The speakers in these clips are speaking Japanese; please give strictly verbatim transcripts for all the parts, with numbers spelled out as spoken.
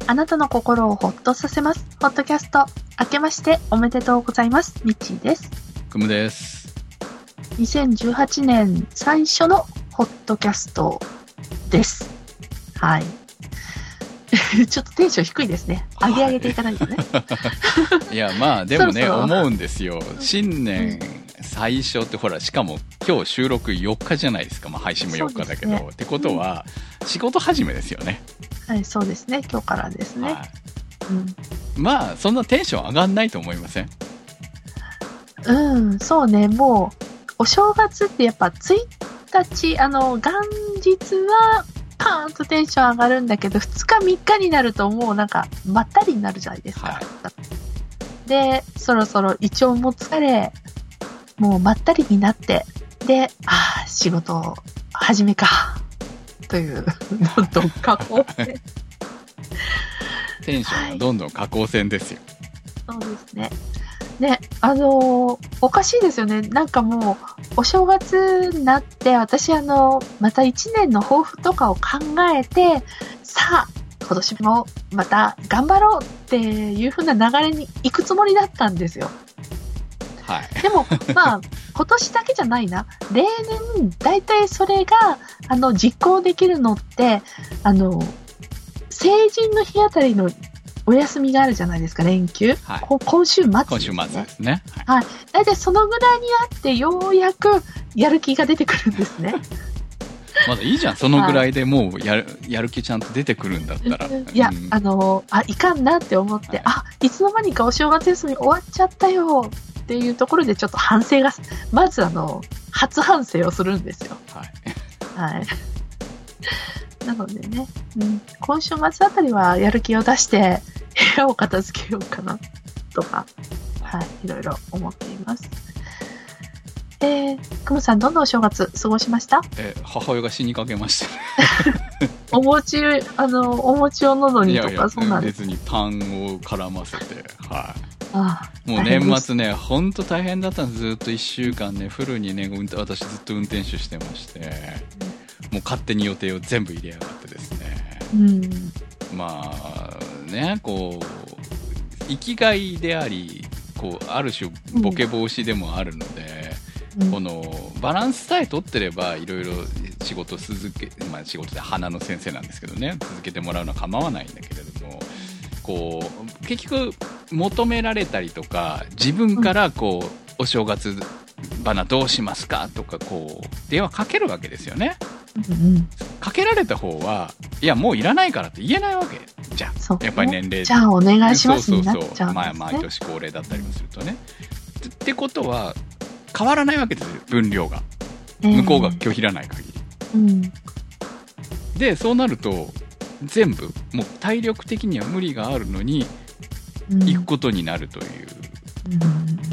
あなたの心をほっとさせます。ポッドキャスト、明けましておめでとうございます。ミッチーです。 くむです。 にせんじゅうはちねん最初のポッドキャストです。はい。ちょっとテンション低いですね。上げ上げていかないとね。 はい、いや、まあ、でもね、 そろそろ思うんですよ。新年最初って、ほら、しかも今日収録よっかじゃないですか。まあ、配信もよっかだけど。ね、ってことは、うん、仕事始めですよね。 はい、そうですね。今日からですね。はい、 うん、まあ、そんなテンション上がんないと思いません？ うん、そうね。もう、お正月ってやっぱついたち、あの、元日は、パーンとテンション上がるんだけど、ふつかみっかになるともうなんかまったりになるじゃないですか、はい、でそろそろ胃腸も疲れ、もうまったりになって、で、ああ仕事始めかというどんどん下降線テンションがどんどん下降線ですよ、 はい、そうですね。ね、あのー、おかしいですよね。なんかもう、お正月になって、私あの、また一年の抱負とかを考えて、さあ、今年もまた頑張ろうっていう風な流れに行くつもりだったんですよ。 はい。 でも、まあ、今年だけじゃないな。例年、だいたいそれが、あの、実行できるのって、あの、成人の日あたりのお休みがあるじゃないですか、連休。はい、今週末ですね。 今週末ですね。 はい。はい。だいたいそのぐらいにあって、ようやくやる気が出てくるんですね。 まだいいじゃん。そのぐらいでもうやる、やる気ちゃんと出てくるんだったら。 いや、うん、あの、あ、いかんなって思って、はい、あ、いつの間にかお正月休み終わっちゃったよっていうところでちょっと反省が、まずあの、初反省をするんですよ。はい。はい。なのでね、うん、今週末あたりはやる気を出して部屋を片付けようかなとか、はい、いろいろ思っています。えー、くむさんどんなお正月過ごしました？ え母親が死にかけましたね。 お餅、あのお餅を喉にとか。いやいや、 そんなん別にパンを絡ませて、はい。 ああ、 もう年末ね、ほんと大変だったんです。ずっといっしゅうかんね、フルにね、私ずっと運転手してまして、もう勝手に予定を全部入れやがってですね。 うん、 まあね、こう生きがいであり、こうある種ボケ防止でもあるので、うん、このバランスさえ取ってればいろいろ仕事続け、まあ仕事で花の先生なんですけどね、続けてもらうのは構わないんだけれども、こう結局求められたりとか、自分からこう、うん、お正月花どうしますかとかこう電話かけるわけですよね。うん、かけられた方はいやもういらないからって言えないわけじゃん、ね、やっぱり年齢じゃあお願いしますになっちゃうんですね。 そうそうそう、まあ、毎年恒例だったりもするとね、ってことは変わらないわけですよ、分量が、向こうが拒否らない限り、えーうん、でそうなると全部もう体力的には無理があるのに行くことになるという、うん、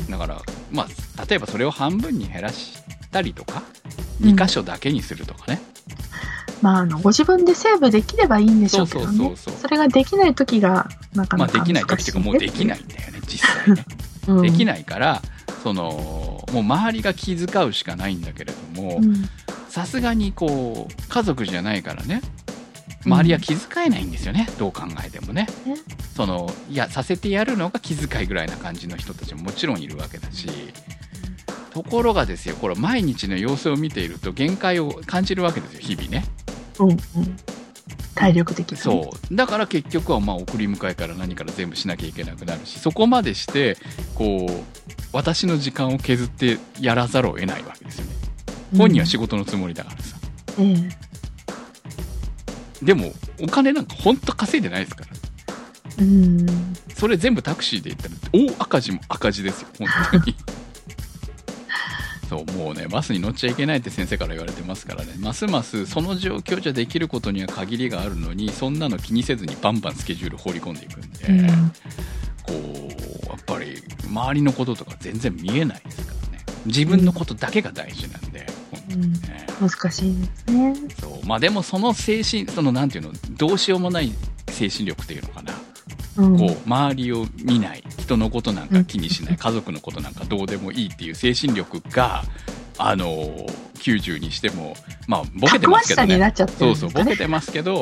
だからまあ例えばそれを半分に減らしたりとかに箇所だけにするとかね、 うん、まあ、あのご自分でセーブできればいいんでしょうけどね。そうそうそうそう、それができない時がなかなか難しい、ね、 まあ、できない時というかもうできないんだよね実際ね、うん、できないからそのもう周りが気遣うしかないんだけれども、さすがにこう家族じゃないからね、周りは気遣えないんですよね、うん、どう考えてもね。そのいやさせてやるのが気遣いぐらいな感じの人たちももちろんいるわけだし、ところがですよ、これ毎日の様子を見ていると限界を感じるわけですよ、日々ね。 うんうん、体力的に。 そうだから結局はまあ送り迎えから何から全部しなきゃいけなくなるし、そこまでしてこう私の時間を削ってやらざるを得ないわけですよね。本人は仕事のつもりだからさ、うん、でもお金なんか本当稼いでないですから、うん、それ全部タクシーで行ったら大赤字も赤字ですよ本当に。そうもうねバスに乗っちゃいけないって先生から言われてますからね、ますますその状況じゃできることには限りがあるのに、そんなの気にせずにバンバンスケジュール放り込んでいくんで、うん、こうやっぱり周りのこととか全然見えないですからね、自分のことだけが大事なんで、うん、本当にね、 うん、難しいですね。 そうまあでもその精神、そのなんていうの、どうしようもない精神力っていうのかな、うん、こう周りを見ない、人のことなんか気にしない、うん、家族のことなんかどうでもいいっていう精神力があのきゅうじゅうにしてもまあボケてますけどね、 たくましさになっちゃってるんですかね。 そうそうボケてますけど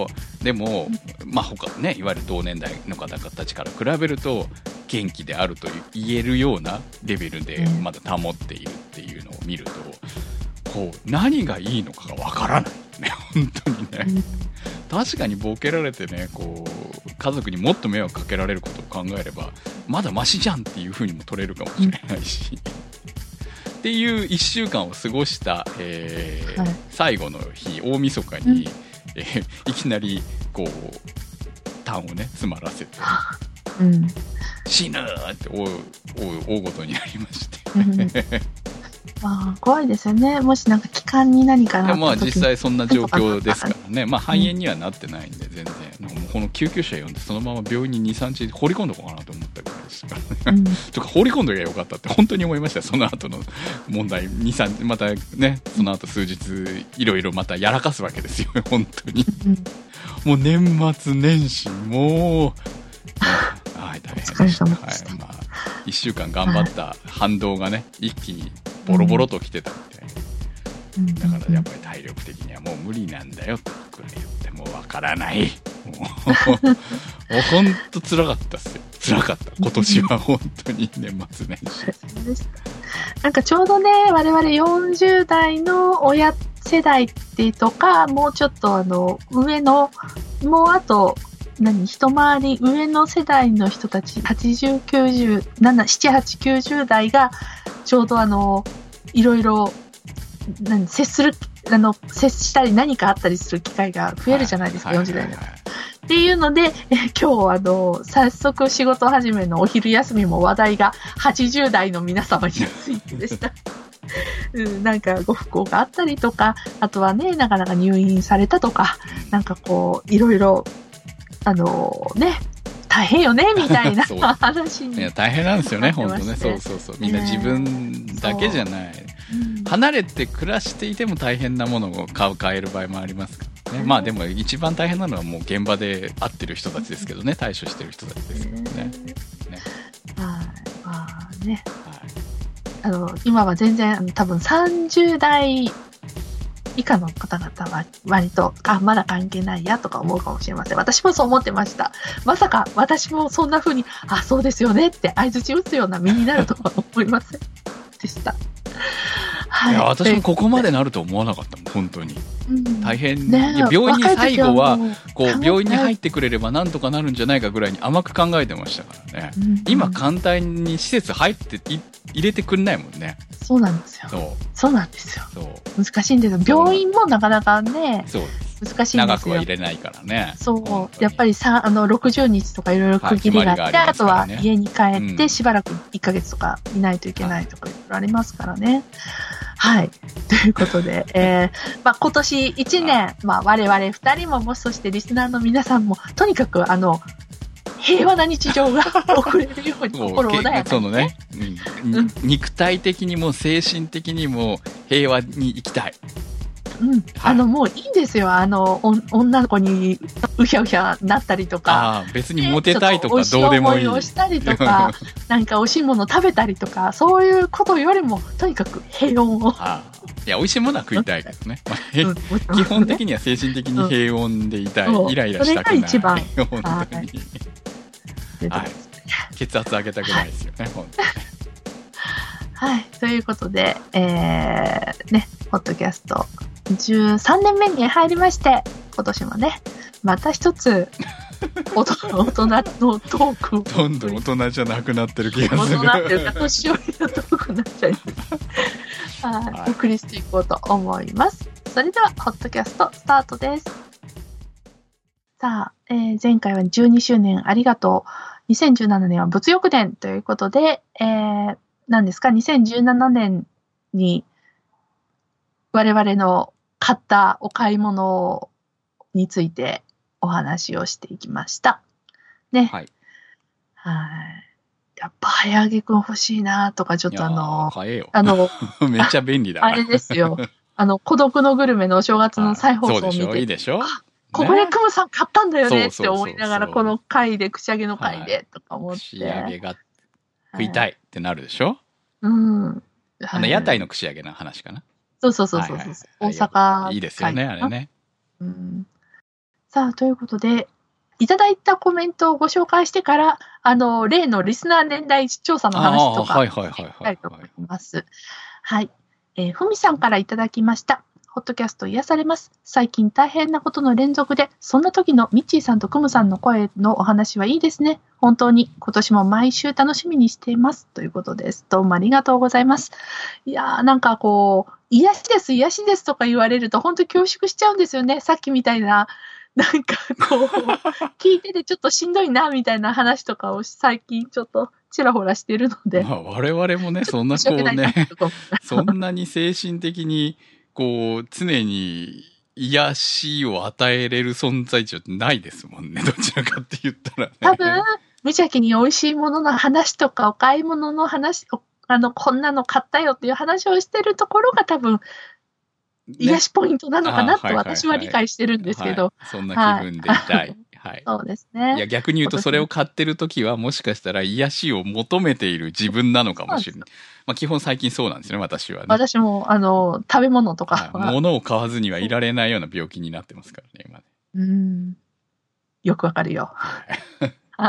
でも、まあ他ね、いわゆる同年代の方たちから比べると元気であると言えるようなレベルでまだ保っているっていうのを見ると、こう何がいいのかがわからないね、本当にね。確かにボケられてね、こう家族にもっと迷惑かけられることを考えればまだマシじゃんっていう風にも取れるかもしれないし、っていういっしゅうかんを過ごした、えーはい、最後の日、大晦日に、うんえー、いきなりこう痰をね詰まらせて、うん、死ぬって大大ごとになりまして、うんまあ、怖いですよね。もしなんか気管に何かなった時に。 まあ実際そんな状況ですからね。まあ肺炎にはなってないんで全然、うん、もうこの救急車呼んでそのまま病院ににさんにち放り込んどこうかなと思ったぐらいでしたからね、うん、とか放り込んどきゃよかったって本当に思いましたよ。その後の問題に、さんまたね、その後数日いろいろまたやらかすわけですよ本当に、うん、もう年末年始もうはい、大変でした。はい、まあ、いっしゅうかん頑張った反動がね、一気にボロボロと来てたみたいな、うん、だからやっぱり体力的にはもう無理なんだよってくらい言ってもわからない。もう、もうほんと辛かったっすよ。辛かった。今年は本当に年末年始。 なんかちょうどね、我々よんじゅう代の親世代ってとか、もうちょっとあの、上の、もうあと、何一回り上の世代の人たちはちじゅう、きゅうじゅう、なな、なな、はち、きゅうじゅう代がちょうどあのいろいろ何接するあの接したり何かあったりする機会が増えるじゃないですか、はい、よんじゅう代の、はい、っていうのでえ今日あの早速仕事始めのお昼休みも話題がはちじゅう代の皆様についてでしたうん、なんかご不幸があったりとか、あとはねなかなか入院されたとか、なんかこういろいろあのー、ね、大変よねみたいな話に。 いや大変なんですよね、本当ね。そうそうそう。みんな自分だけじゃない。うん、離れて暮らしていても大変なものを買う買える場合もありますからね。うん、まあでも一番大変なのはもう現場で会ってる人たちですけどね、対処してる人たちですけどね。ねはい、まあね。はい、あの今は全然多分さんじゅう代以下の方々は割とあまだ関係ないやとか思うかもしれません。私もそう思ってました。まさか私もそんな風にあそうですよねって相槌打つような身になるとは思いませんでした。 はい、いや私もここまでなると思わなかったもん本当に、うん、大変、ね、いや病院に最後はこう病院に入ってくれればなんとかなるんじゃないかぐらいに甘く考えてましたからね、うんうん、今簡単に施設入ってい入れてくんないもんね。 そうなんですよ。そうそうなんですよ。そう難しいんですよ。病院もなかなかねそう難しいんですよ。 長くは入れないからね。 そうやっぱりさあのろくじゅうにちとかいろいろ区切りがあって、はい、あ, ね、あとは家に帰ってしばらくいっかげつとかいないといけないとかいろいろありますからね。はい。ということで、えーまあ、今年いちねん、まあ、我々ふたりももそしてリスナーの皆さんもとにかくあの平和な日常が送れるように心穏やかに、ね、そのね、 うん、肉体的にも精神的にも平和に生きたい。 うん、はい、あのもういいんですよ。あの女の子にうひゃうひゃなったりとか、 あ別にモテたいとかどうでもいい。 おいしい思いをしたりとか、なんか美味しいもの食べたりとか、そういうことよりもとにかく平穏を。 あいや美味しいものは食いたいけどね。うん、基本的には精神的に平穏でいたい。うん、イライラしたくない。それが一番。本当に。はい、血圧上げたくないですよね、はい、本当に。 はい、ということで、えー、ね、ポッドキャストじゅうさんねんめに入りまして、今年もね、また一つ大人のトークをどんどん大人じゃなくなってる気がする。 大人っていうか年寄りのトークになっちゃいます。はい、はい、お送りしていこうと思います。それではポッドキャストスタートです。さあ、えー、前回はじゅうにしゅうねんありがとう。にせんじゅうななねんは物欲年ということで、えー、何ですか、にせんじゅうななねんに我々の買ったお買い物についてお話をしていきました。ね。はい。はい。やっぱ早上げくん欲しいなとか、ちょっとあの、 買えよ。 あの、 めっちゃ便利だな。 あれですよ。あの、孤独のグルメのお正月の再放送を見て。そうでしょ、 いいでしょ。 小暮くむさん買ったんだよねって思いながら、この回で、串揚げの回でとか思って。 串揚げが食いたいってなるでしょ、はい、 うん。 あの、屋台の串揚げの話かな。 そうそうそうそう。大阪。 いいですよね、あれね。 うん。 さあ、ということで、いただいたコメントをご紹介してから、あの、例のリスナー年代調査の話とか、 はいはいはいはい。 したいと思います。はい。えー、ふみさんからいただきました。ホットキャスト癒されます。最近大変なことの連続で、そんな時のミッチーさんとクムさんの声のお話はいいですね。本当に今年も毎週楽しみにしています。ということです。どうもありがとうございます。いやーなんかこう、癒しです、癒しですとか言われると本当に恐縮しちゃうんですよね。さっきみたいな、なんかこう、聞いててちょっとしんどいなみたいな話とかを最近ちょっとちらほらしてるので。 まあ我々もね、そんなこうね、そんなに精神的に、こう、常に癒しを与えれる存在じゃないですもんね。どちらかって言ったらね。 多分、無邪気に美味しいものの話とか、お買い物の話、あの、こんなの買ったよっていう話をしてるところが多分、ね、癒しポイントなのかなと私は理解してるんですけど。 はい、そんな気分でいたい。はい。 そうですね。 いや、逆に言うと、それを買ってるときは、もしかしたら癒しを求めている自分なのかもしれない。まあ、基本最近そうなんですね、私はね。 私も、あの、食べ物とかは。はい、物を買わずにはいられないような病気になってますからね、今ね。 うん。よくわかるよ。はい。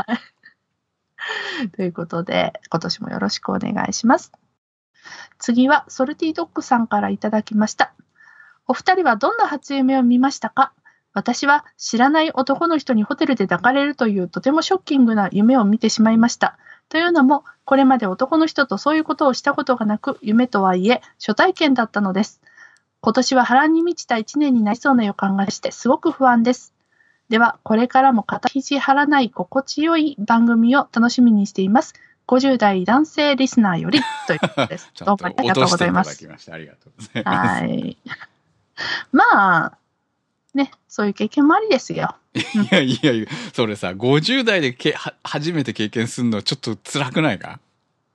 ということで、今年もよろしくお願いします。次は、ソルティドッグさんからいただきました。お二人はどんな初夢を見ましたか？私は知らない男の人にホテルで抱かれるというとてもショッキングな夢を見てしまいました。というのも、これまで男の人とそういうことをしたことがなく、夢とはいえ初体験だったのです。今年は波乱に満ちた一年になりそうな予感がしてすごく不安です。では、これからも肩肘張らない心地よい番組を楽しみにしています。ごじゅう代男性リスナーよりということです。 どうもありがとうございます。ありがとうございます。 はい。まあ、ね、そういう経験もありですよ。 いやいやいや、それさ、ごじゅう代でけは初めて経験するのはちょっと辛くないか？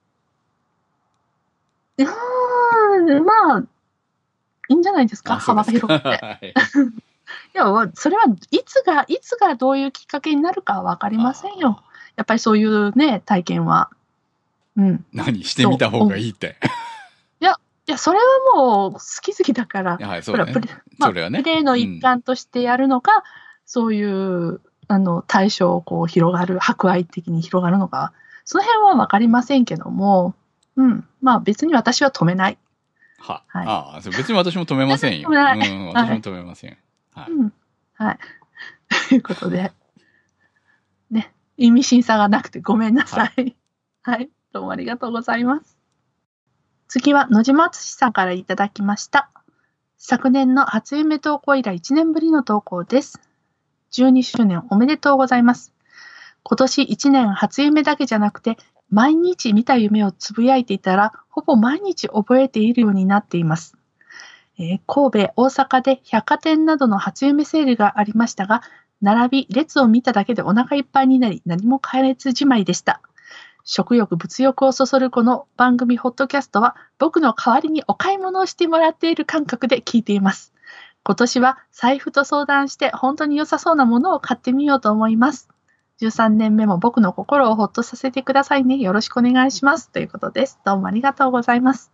うーん、まあ、いいんじゃないですか、幅が広くて。はい、いや、それはいつが、いつがどういうきっかけになるかはわかりませんよ。やっぱりそういうね、体験は。うん。 何してみた方がいいって。 いや、いや、それはもう好き好きだから、 はい、そうね。 プレ、まあ、それはね、プレーの一環としてやるのか、うん、そういう、あの、対象をこう広がる、博愛的に広がるのか、その辺はわかりませんけども、うん。まあ別に私は止めない。 は、はい、ああ、別に私も止めませんよ。うん、私も止めません。はい。 うん。はい。ということで、ね、意味審査がなくてごめんなさい。はい、はい。どうもありがとうございます。次は野島敦さんからいただきました。昨年の初夢投稿以来いちねんぶりの投稿です。じゅうにしゅうねんおめでとうございます。今年いちねん初夢だけじゃなくて、毎日見た夢をつぶやいていたら、ほぼ毎日覚えているようになっています。えー、神戸、大阪で百貨店などの初夢セールがありましたが、並び、列を見ただけでお腹いっぱいになり、何も買えずじまいでした。食欲、物欲をそそるこの番組ホットキャストは、僕の代わりにお買い物をしてもらっている感覚で聞いています。今年は財布と相談して本当に良さそうなものを買ってみようと思います。じゅうさんねんめも僕の心をほっとさせてくださいね。よろしくお願いします。ということです。どうもありがとうございます。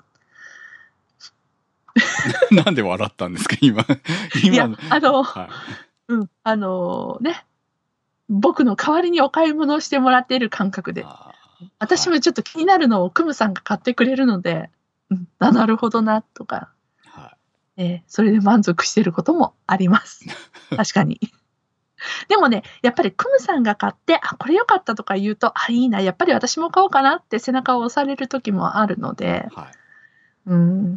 なんで笑ったんですか、今。 今いや、あの、はい、うん、あのー、ね、僕の代わりにお買い物をしてもらっている感覚で。私もちょっと気になるのをクムさんが買ってくれるので、うん、あ、なるほどな、とか、はい、えー、それで満足していることもあります。確かに。でもね、やっぱりクムさんが買って、あ、これ良かったとか言うと、あ、いいな、やっぱり私も買おうかなって背中を押される時もあるので、はい、うん、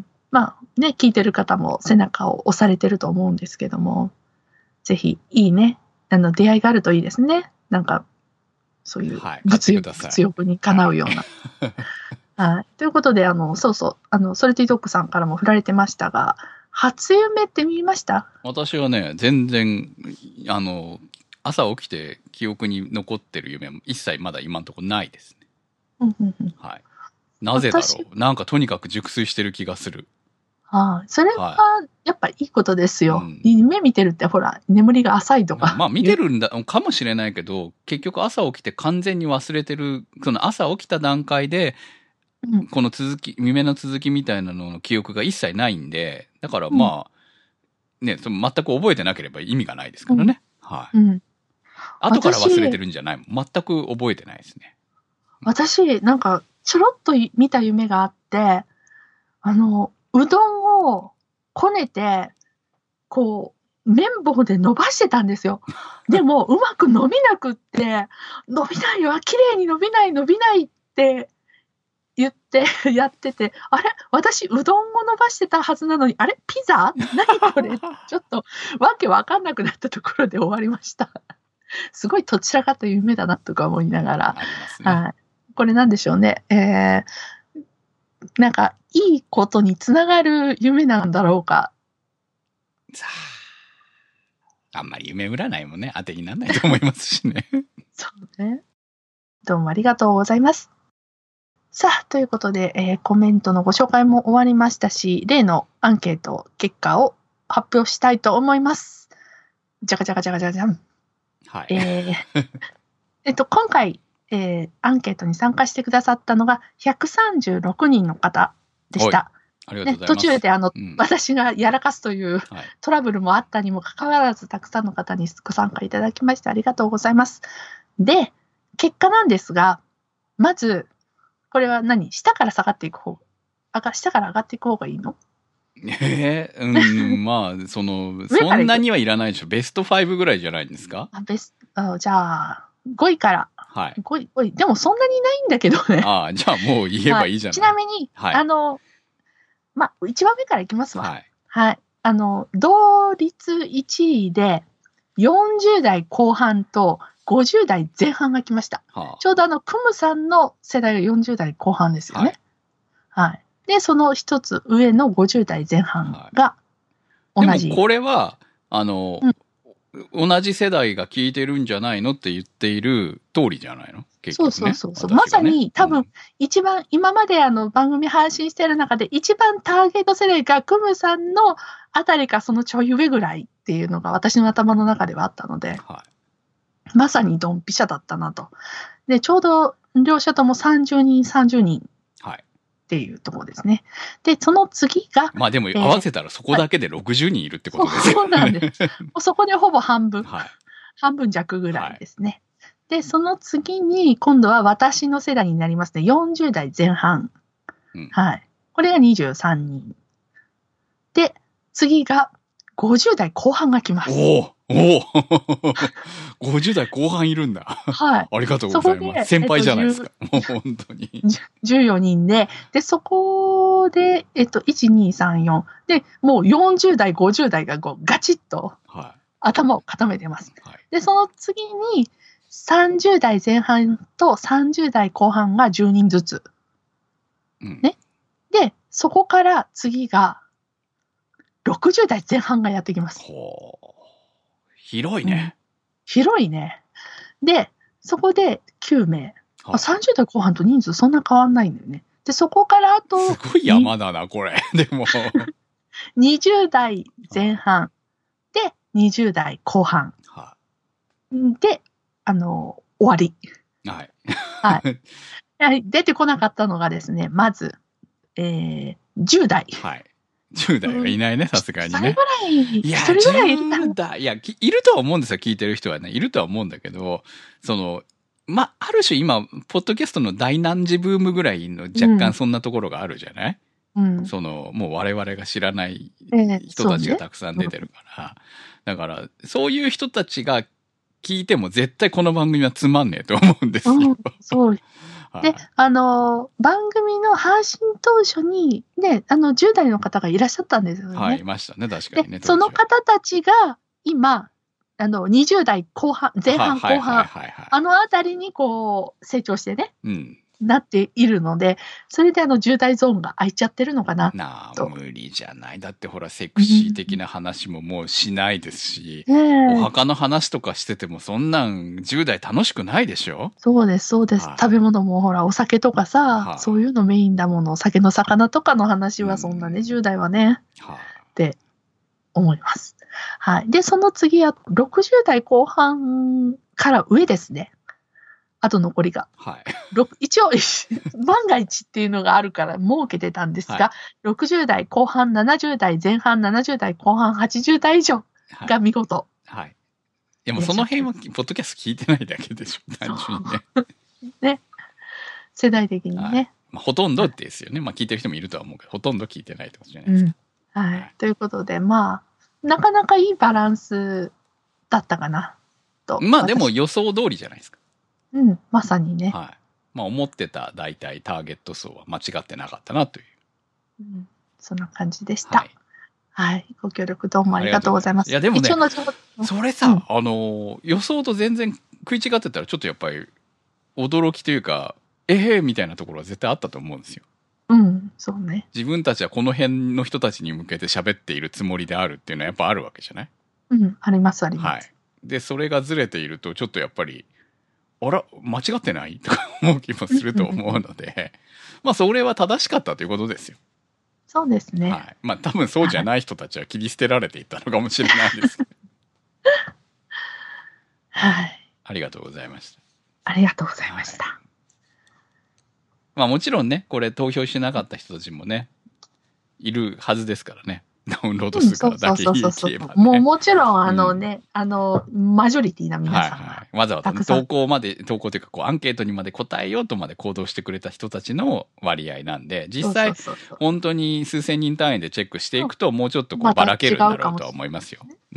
まあね、聞いてる方も背中を押されてると思うんですけども、ぜひいいね、あの出会いがあるといいですね。なんかそういう物欲、はい、物欲にかなうような。はいはい、ということで、あのそうそう、あのソルティドッグさんからも振られてましたが、初夢って見ました？ 私はね、全然あの朝起きて記憶に残ってる夢も一切まだ今のところないですね。 うんうんうん、 はい。なぜだろう。なんかとにかく熟睡してる気がする。 ああ、それはやっぱいいことですよ。はい、うん、夢見てるってほら、眠りが浅いとか。 まあ見てるんだかもしれないけど、結局朝起きて完全に忘れてる、その朝起きた段階で、うん、この続き、夢の続きみたいなのの記憶が一切ないんで、だからまあ、うん、ね、その全く覚えてなければ意味がないですからね。 はい。 うん。 後から忘れてるんじゃないもん。全く覚えてないですね。 私、なんか、ちょろっと見た夢があって、あの、うどんをこねて、こう、綿棒で伸ばしてたんですよ。でも、うまく伸びなくって、伸びないわ、綺麗に伸びない、伸びないって言ってやってて、あれ私、うどんを伸ばしてたはずなのに、あれピザ何これちょっと、わけわかんなくなったところで終わりました。すごいどちらかという夢だなとか思いながら。 ありますね。 はい。これなんでしょうね。えー、なんか、いいことにつながる夢なんだろうか。 さあ、あんまり夢占いもね、当てにならないと思いますしね。 そうね。どうもありがとうございます。さあ、ということで、えー、コメントのご紹介も終わりましたし、例のアンケート結果を発表したいと思います。じゃかじゃかじゃかじゃかじゃん。 はい。 えー、えっと、今回、えー、アンケートに参加してくださったのがひゃくさんじゅうろくにんの方でした。 ありがとうございます。 ね、途中であの、 うん、 私がやらかすという、はい、トラブルもあったにもかかわらず、たくさんの方にご参加いただきましてありがとうございます。で、結果なんですが、まず、これは何？下から下がっていく方、あ、下から上がっていく方がいいの？ えー、うん、まあ、その、そんなにはいらないでしょ。ベストごぐらいじゃないんですか？ あ、ベスト、じゃあ、ごいから。 はい。 ごい、ごい。でもそんなにないんだけどね。 ああ、じゃあもう言えばいいじゃない。 はい、ちなみに、はい、あの、まあ、いちばんめからいきますわ。はい。はい。あの、同率いちいで、よんじゅう代後半とごじゅう代前半が来ました。はあ、ちょうどあの、クムさんの世代がよんじゅう代後半ですよね。はい。はい、で、その一つ上のごじゅう代前半が同じ。 でもこれは、あの、うん同じ世代が聞いてるんじゃないのって言っている通りじゃないの？結局ね、 そうそうそう、ね、まさに多分、うん、一番今まであの番組配信してる中で一番ターゲット世代がクムさんのあたりかそのちょい上ぐらいっていうのが私の頭の中ではあったので、はい、まさにドンピシャだったなと。で、ちょうど両者ともさんじゅうにんさんじゅうにん。はいっていうところですね。で、その次が。 まあでも合わせたらそこだけでろくじゅうにんいるってことですよね。 そうなんです。そこでほぼ半分。はい、半分弱ぐらいですね。はい、で、その次に今度は私の世代になりますね。よんじゅう代前半。うん、はい。これがにじゅうさんにん。で、次がごじゅう代後半が来ます。 おおおおごじゅう代後半いるんだ。はい。ありがとうございます。先輩じゃないですか。えっと、もう本当に。 じゅうよにんで、で、そこで、えっと、いち、に、さん、よん。で、もうよんじゅう代、ごじゅう代がこうガチッと頭を固めてます。はい、で、その次にさんじゅう代前半とさんじゅう代後半がじゅうにんずつ。うん、ね。で、そこから次がろくじゅう代前半がやってきます。 ほう。広いね、うん。 広いね。で、そこできゅうめい。はあ、さんじゅう代後半と人数そんな変わんないんだよね。で、そこからあと。 すごい山だな、これ。でも。 にじゅう代前半。で、にじゅう代後半。はあ、で、あの、終わり。はい。はい。出てこなかったのがですね、まず、えー、じゅう代。はい。 じゅう代はいないね、さすがにね。 それぐらい、 いや、 それぐらいいるんだ。いや、いるとは思うんですよ、聞いてる人はね。いるとは思うんだけど、その、ま、ある種今、ポッドキャストの大難事ブームぐらいの若干そんなところがあるじゃない、うん、その、もう我々が知らない人たちがたくさん出てるから。えーね、だから、そういう人たちが聞いても絶対この番組はつまんねえと思うんですよ。うん、 そう。で、あの、番組の配信当初に、ね、あの、じゅう代の方がいらっしゃったんですよね。 はい、いましたね、確かにね。 その方たちが、今、あの、にじゅう代後半、前半後半、あのあたりにこう、成長してね、うん、なっているので、それであの、じゅう代ゾーンが空いちゃってるのかなと。 なあ、無理じゃない。だってほら、セクシー的な話ももうしないですし、うん、お墓の話とかしてても、そんなんじゅう代楽しくないでしょ？そうです、 そうです。はあ、食べ物もほら、お酒とかさ、はあ、そういうのメインだもの、お酒の魚とかの話はそんなね、うん、じゅう代はね、はあ、って思います。はい。で、その次はろくじゅう代後半から上ですね。あと残りが。はい。一応、万が一っていうのがあるから設けてたんですが、はい、ろくじゅう代後半、ななじゅう代前半、ななじゅう代後半、はちじゅう代以上が見事。はい。はい、 でもその辺は、ポッドキャスト聞いてないだけでしょ、単純にね。 ね。世代的にね。はい、 まあ、ほとんどですよね。まあ、聞いてる人もいるとは思うけど、ほとんど聞いてないってことじゃないですか。 うん、はい、はい。ということで、まあ、なかなかいいバランスだったかな、と。 まあ、でも予想通りじゃないですか。 うん、まさにね。 はい。まあ、思ってた大体ターゲット層は間違ってなかったなという。 うん、そんな感じでした。はい。はい。ご協力どうもありがとうございます。 いや、でもね、 のそれさ、うん、あの、予想と全然食い違ってたら、ちょっとやっぱり、驚きというか、ええー、みたいなところは絶対あったと思うんですよ。 うん、そうね。 自分たちはこの辺の人たちに向けて喋っているつもりであるっていうのはやっぱあるわけじゃない？ うん、ありますあります。 はい。で、それがずれていると、ちょっとやっぱり、あら、間違ってないとか思う気もすると思うので、まあ、それは正しかったということですよ。 そうですね。 はい。まあ、多分そうじゃない人たちは切り捨てられていったのかもしれないですけど。 はい。 ありがとうございました。 ありがとうございました。はい、 まあ、もちろんね、これ投票しなかった人たちもね、いるはずですからね。ダウンロード数からだけ言えばね。 もうもちろん、あのね、うん、あの、マジョリティな皆さんが、はいはい。 わざわざ投稿まで、投稿というか、こう、アンケートにまで答えようとまで行動してくれた人たちの割合なんで、実際、本当に数千人単位でチェックしていくと、もうちょっとこう、ばらけるんだろうとは思いますよ。うん。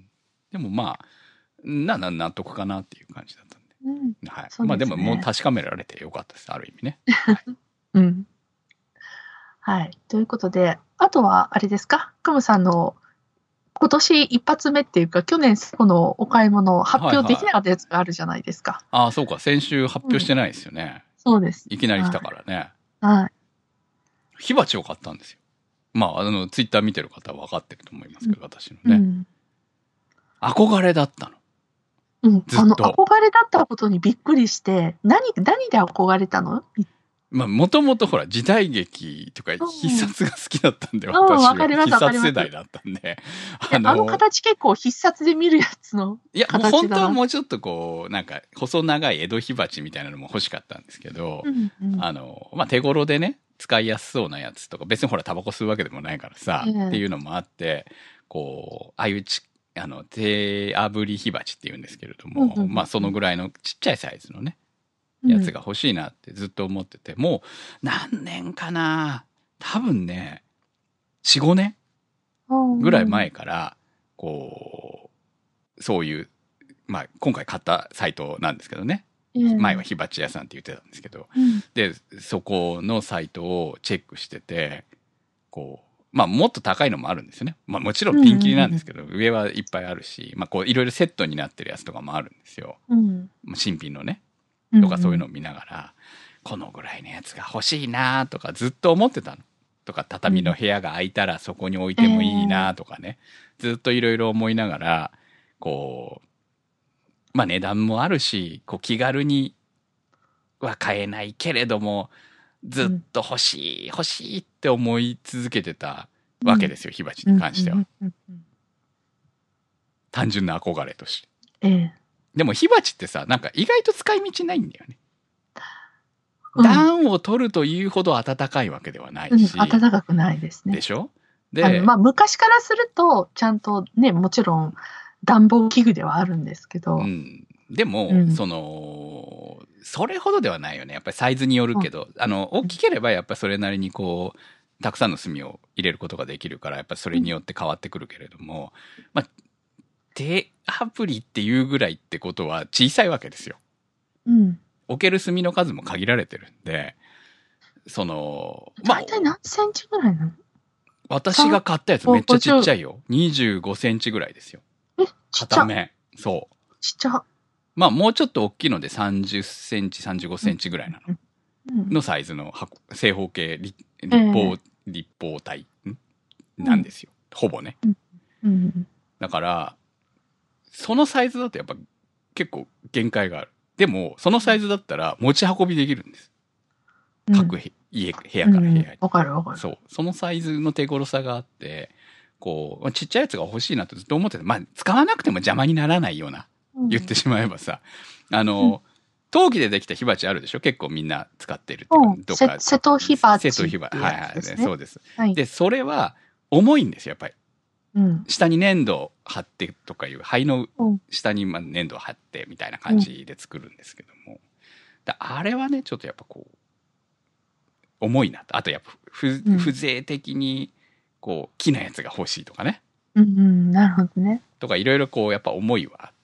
でもまあ、な、な、納得かなっていう感じだったんで。うん、はい。ね、まあでも、もう確かめられてよかったです。ある意味ね。はい、 うん。はい。ということで、あとは、あれですか、クムさんの今年一発目っていうか、去年このお買い物発表できなかったやつがあるじゃないですか。はいはい、ああ、そうか。先週発表してないですよね。 うん、そうです。 いきなり来たからね。 はい。はい、 火鉢を買ったんですよ。まあ、あの、ツイッター見てる方は分かってると思いますけど、うん、私のね、うん。憧れだったの。 うん。あの、憧れだったことにびっくりして、何、何で憧れたの？ まあ、もともとほら、時代劇とか必殺が好きだったんで、うん、私は。必殺世代だったんで。 あの、あの形結構必殺で見るやつのいや、本当はもうちょっとこう、なんか、細長い江戸火鉢みたいなのも欲しかったんですけど、うんうん、あの、まあ、手頃でね、使いやすそうなやつとか、別にほら、タバコ吸うわけでもないからさ、うん、っていうのもあって、こう、ああいうち、あの、手炙り火鉢って言うんですけれども、うんうん、まあ、そのぐらいのちっちゃいサイズのね、やつが欲しいなってずっと思ってて、もう何年かな、多分ね、よん、ごねんぐらい前から、こう、そういう、まあ今回買ったサイトなんですけどね、前は火鉢屋さんって言ってたんですけど、で、そこのサイトをチェックしてて、こう、まあもっと高いのもあるんですよね。まあもちろんピンキリなんですけど、上はいっぱいあるし、まあこういろいろセットになってるやつとかもあるんですよ。新品のね。とかそういうのを見ながら、うんうん、このぐらいのやつが欲しいなとかずっと思ってたの。とか畳の部屋が空いたらそこに置いてもいいなとかね、えー、ずっといろいろ思いながら、こう、まあ値段もあるし、こう気軽には買えないけれども、ずっと欲しい、欲しいって思い続けてたわけですよ、うん、火鉢に関しては。単純な憧れとして。 えーでも火鉢ってさ、なんか意外と使い道ないんだよね。うん、暖を取るというほど暖かいわけではないし。 うん、暖かくないですね。 でしょ？で、 まあ昔からすると、ちゃんとね、もちろん暖房器具ではあるんですけど。 うん、でも、うん、その、それほどではないよね。やっぱりサイズによるけど、うん、あの、大きければやっぱりそれなりにこう、たくさんの炭を入れることができるから、やっぱりそれによって変わってくるけれども、まあ、手炙りっていうぐらいってことは小さいわけですよ。 うん。 置ける炭の数も限られてるんで、その、まあ。 大体何センチぐらいなの？ 私が買ったやつめっちゃちっちゃいよ。にじゅうごセンチぐらいですよ。 え、ちっちゃ。 片面。そう。 ちっちゃ。 まあもうちょっと大きいのでさんじゅっセンチ、さんじゅうごセンチぐらいなの。うんうん、のサイズの箱正方形立方、えー、立方体なんですよ。うん、ほぼね、 うんうん。だから、そのサイズだとやっぱ結構限界がある。でも、そのサイズだったら持ち運びできるんです。うん、各家、部屋から部屋に。わ、 うん、かるわかる。 そう。そのサイズの手頃さがあって、こう、ちっちゃいやつが欲しいなとずっと思ってて、まあ、使わなくても邪魔にならないような、うん、言ってしまえばさ、あの、うん、陶器でできた火鉢あるでしょ？結構みんな使ってるっていうか、 うん、どっか。瀬戸火鉢。 瀬戸火鉢。はいはい、ね。そうです。 はい。 で、それは重いんですよ、やっぱり。 うん、 下に粘土貼ってとかいう灰の下にまあ粘土貼ってみたいな感じで作るんですけども、だあれはねちょっとやっぱこう重いなと。あとやっぱふ風情的にこう木のやつが欲しいとかね、 うんうん、なるほどね。 とかいろいろこうやっぱ思いはあって、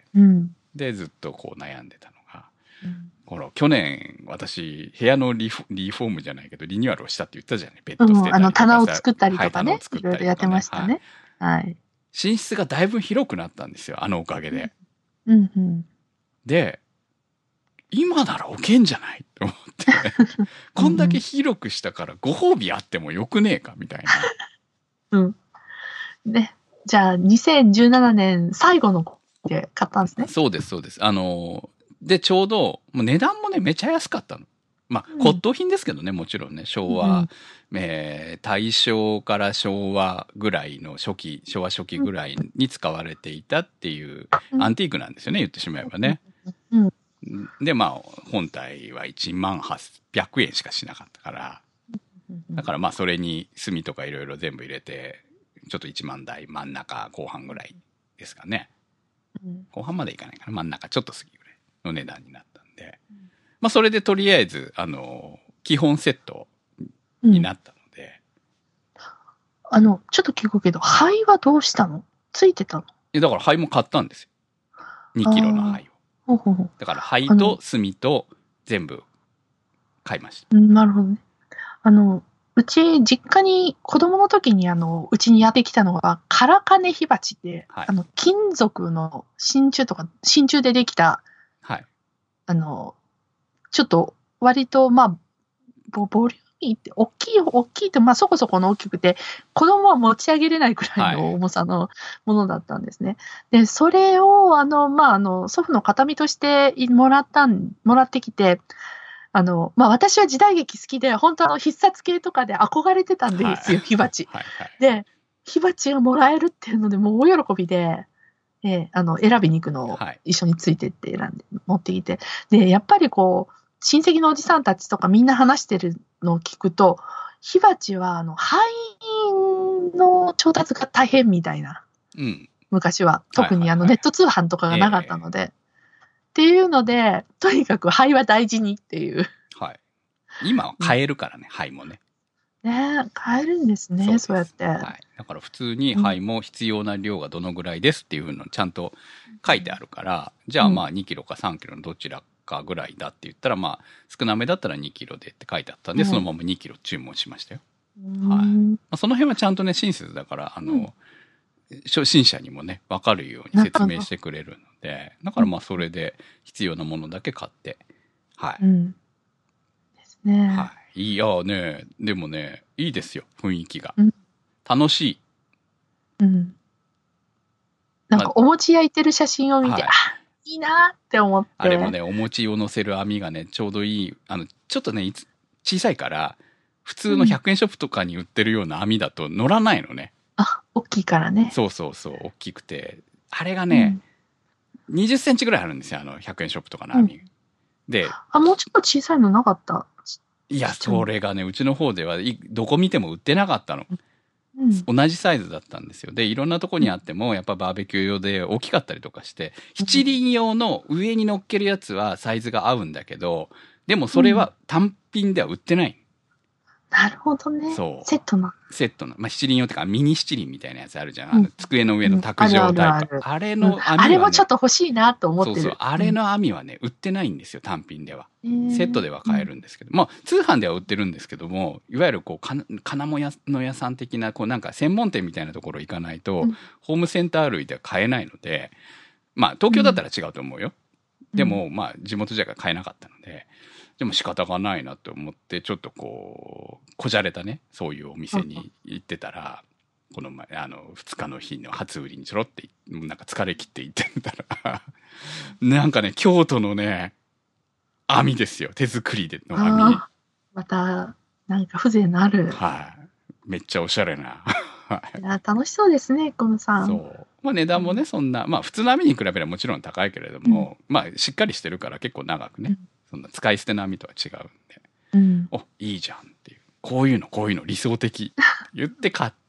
うん、 でずっとこう悩んでたのが、 うん、 この去年私部屋のリフ、リフォームじゃないけどリニューアルをしたって言ったじゃない。ベッド捨てたりとかさ、 うん、あの棚を作ったりとかね、 はい、 いろいろやってましたね。はい。はい、 寝室がだいぶ広くなったんですよ、あのおかげで。 うんうん、で今なら置けんじゃないと思ってこんだけ広くしたからご褒美あってもよくねえかみたいな。うん。ね。じゃあにせんじゅうななねん最後ので買ったんですね。 そうですそうです。あのでちょうどもう値段もねめちゃ安かったの。まあ、うん、骨董品ですけどね、もちろんね、昭和、うん、えー、大正から昭和ぐらいの初期、昭和初期ぐらいに使われていたっていうアンティークなんですよね、言ってしまえばね。うん、で、まあ、本体はいちまんはっぴゃくえんしかしなかったから、だからまあ、それに炭とかいろいろ全部入れて、ちょっといちまん台真ん中後半ぐらいですかね。うん、後半までいかないかな、真ん中ちょっと過ぎぐらいの値段になったんで、うん、まあ、それでとりあえず、あの、基本セットになったので。 うん、あの、ちょっと聞くけど、灰はどうしたの？ついてたの？ え、だから灰も買ったんですよ。にキロの灰を。 ほうほうほう。 だから灰と炭と全部買いました。 なるほどね。あの、うち、実家に、子供の時に、あの、うちにやってきたのが、カラカネヒバチで、はい、あの、金属の真鍮とか、真鍮でできた、 はい。 あの、ちょっと、割と、まあ、ボ、ボリューミーって、大きい、大きいって、まあ、そこそこの大きくて、子供は持ち上げれないくらいの重さのものだったんですね。はい、で、それを、あの、まあ、あの、祖父の形見としてもらったん、もらってきて、あの、まあ、私は時代劇好きで、本当あの、必殺系とかで憧れてたんですよ、火鉢。はいはい、で、火鉢がもらえるっていうので、もう大喜びで、えー、あの、選びに行くのを一緒についてって選んで、持ってきて。で、やっぱりこう、親戚のおじさんたちとかみんな話してるのを聞くと、火鉢は、あの、灰の調達が大変みたいな。うん、昔は。特にあの、ネット通販とかがなかったので。はいはいはい、っていうので、とにかく灰は大事にっていう。 はい。今は買えるからね、灰もね。 ねえ、買えるんですね、そう, そうやって。はい。 だから普通に灰も必要な量がどのぐらいですっていうのをちゃんと書いてあるから、うん、じゃあまあにキロかさんキロのどちらかぐらいだって言ったら、まあ少なめだったらにキロでって書いてあったんで、うん、そのままにキロ注文しましたよ。うん、はい。まあ、その辺はちゃんとね、親切だから、あの、うん初心者にもね分かるように説明してくれるので、だからまあそれで必要なものだけ買って、はい、うん、 ですね。 はい、いやね、でもねいいですよ雰囲気が、うん、楽しい。 うん。なんかお餅焼いてる写真を見て、はい、あいいなって思って。 あれもねお餅を乗せる網がねちょうどいい、あのちょっとね小さいから普通のひゃくえんショップとかに売ってるような網だと乗らないのね。 あ、大きいからね。 そうそうそう、大きくて。あれがね、うん、にじゅっセンチぐらいあるんですよ、あの、ひゃくえんショップとかの網。うん、で、 あ、もうちょっと小さいのなかった？ いや、それがね、うちの方では、どこ見ても売ってなかったの。うん、同じサイズだったんですよ。で、いろんなとこにあっても、やっぱバーベキュー用で大きかったりとかして、七輪用の上に乗っけるやつはサイズが合うんだけど、でもそれは単品では売ってない。 なるほどね。そう。セットの。 セットの。まあ、七輪用っていうか、ミニ七輪みたいなやつあるじゃん。うん、あの机の上の卓上タイプ。あれの網は、ね、 あれもちょっと欲しいなと思ってる。 そうそう。あれの網はね、売ってないんですよ、単品では。セットでは買えるんですけど。まあ、通販では売ってるんですけども、いわゆるこう、か金物屋さん的な、こう、なんか専門店みたいなところ行かないと、うん、ホームセンター類では買えないので、まあ、東京だったら違うと思うよ。うん、でも、まあ、地元じゃ買えなかったので、でも仕方がないなって思ってちょっとこうこじゃれたねそういうお店に行ってたら、この前あのふつかの日の初売りにちょろってなんか疲れ切って行ってみたらなんかね京都のね網ですよ、手作りでの網。 またなんか風情のある、 はい、めっちゃおしゃれないや楽しそうですねコムさん。 そう、まあ、値段もねそんな、まあ普通の網に比べればもちろん高いけれども、うん、まあしっかりしてるから結構長くね、うん、そんな使い捨ての網とは違うんで、うん、おいいじゃんっていう、こういうのこういうの理想的言って買っ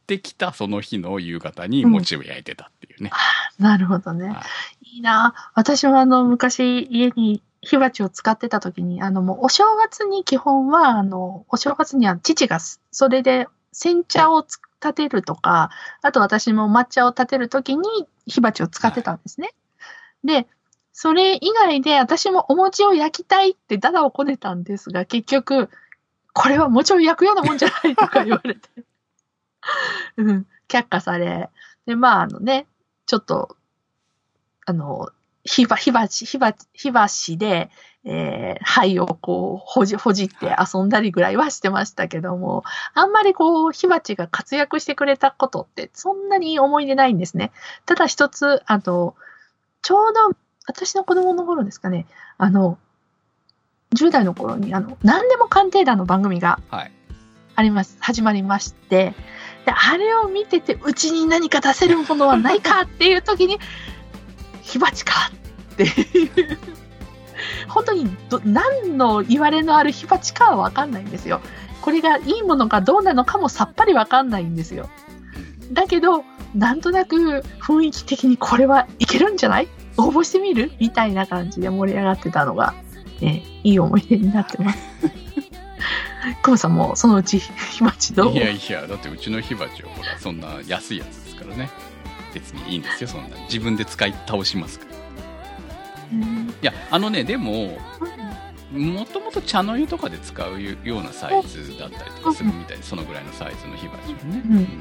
ってきたその日の夕方に餅を焼いてたっていうね。 うん、なるほどね。はい、いいな。私はあの、昔家に火鉢を使ってた時に、あの、もうお正月に基本は、あの、お正月には父がそれで煎茶を立てるとか、あと私も抹茶を立てる時に火鉢を使ってたんですね。はい、で、それ以外で私もお餅を焼きたいってダダをこねたんですが、結局、これは餅を焼くようなもんじゃないとか言われて、うん、却下され、で、まあ、あのね、ちょっと、あの、火ば、火鉢、火鉢、火箸で、えー、灰をこう、ほじ、ほじって遊んだりぐらいはしてましたけども、あんまりこう、火鉢が活躍してくれたことって、そんなに思い出ないんですね。ただ一つ、あの、ちょうど、私の子供の頃ですかね、あの、じゅう代の頃に、あの、何でも鑑定団の番組があります、はい、始まりまして、で、あれを見てて、うちに何か出せるものはないかっていう時に、火鉢かっていう本当にど何の言われのある火鉢かは分かんないんですよ。これがいいものかどうなのかもさっぱり分かんないんですよ。だけどなんとなく雰囲気的にこれはいけるんじゃない？応募してみる？みたいな感じで盛り上がってたのが、ね、いい思い出になってます。久保さんもそのうち火鉢どう？ いやいや、だってうちの火鉢はほらそんな安いやつですからね。別にいいんですよ、そんな自分で使い倒しますから。うん、いやあのねでももともと茶の湯とかで使うようなサイズだったりとかするみたいで、そのぐらいのサイズの火鉢ね、うんうん、い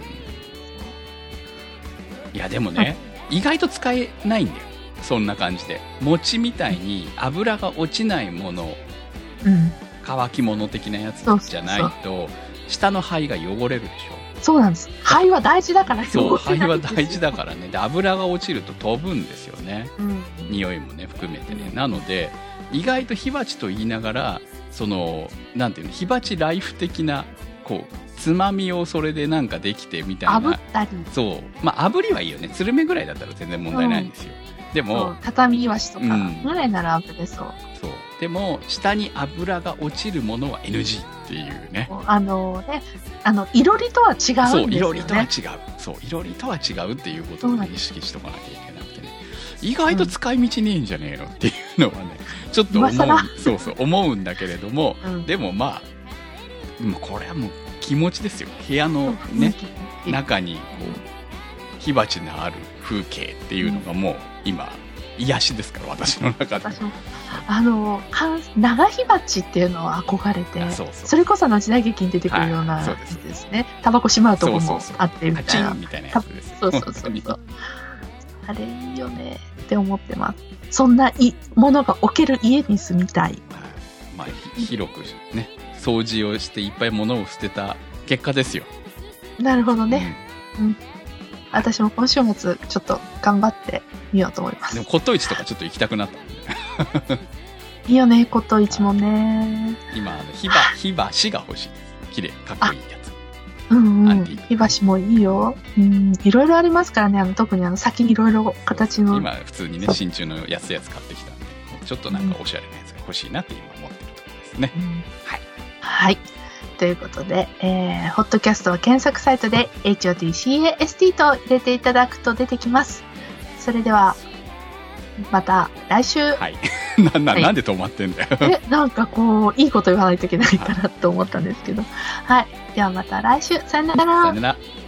やでもね意外と使えないんだよ、そんな感じで。餅みたいに油が落ちないもの、うん、乾き物的なやつじゃないとそうそうそう下の灰が汚れるでしょ。 そうなんです。灰は大事だから。 そう、灰は大事だからね。で、油が落ちると飛ぶんですよね。うん、匂いもね含めてね。なので意外と火鉢と言いながら、そのなんていうの、火鉢ライフ的なこうつまみをそれでなんかできてみたいな。 炙ったり。 そう。まあ炙りはいいよね。スルメぐらいだったら全然問題ないんですよ。うん、でも畳イワシとかぐらいなら炙れそう。うん、 そう。でも下に油が落ちるものは エヌジー っていうね。 あのね、あのいろりとは違うんですよね。 そう、いろりとは違う。そう、いろりとは違うっていうことを、ね、意識しとかなきゃいけなくてね。意外と使い道ねえんじゃねえのっていうのはね、うん、ちょっと思う、そうそう思うんだけれども、うん、でもまあ、もうこれはもう気持ちですよ。部屋のね、うん、中にこう火鉢のある風景っていうのがもう今癒しですから、私の中で。私もあの長火鉢っていうのは憧れて、そうそう、それこその時代劇に出てくるようなやつですね。タバコしまうとこもあってみたいな。 みたいなやつです。 そうそうそうそう。あれいいよねって思ってます。そんないものが置ける家に住みたい。 まあ広くね、掃除をしていっぱい物を捨てた結果ですよ。 なるほどね。うん。うん、私も今週末ちょっと頑張ってみようと思います。 でも骨董市とかちょっと行きたくなったんで。 いいよね、骨董市もね。 今あの火ば火箸が欲しいです。綺麗かっこいいやつ。 うんうん。火箸もいいよ。うん、いろいろありますからね。あの特にあの先にいろいろ形の。 今普通にね真鍮の安いやつ買ってきたんで、ちょっとなんかおしゃれなやつが欲しいなって今思ってるところですね。うん、はい。 はい。ということで、えー、ホットキャストは検索サイトで エイチオーティーシーエーエスティー と入れていただくと出てきます。それではまた来週。 はい。な, な, なんで止まってんだよ。 え、なんかこういいこと言わないといけないかなと思ったんですけど。はい。ではまた来週。さよなら。 さよなら。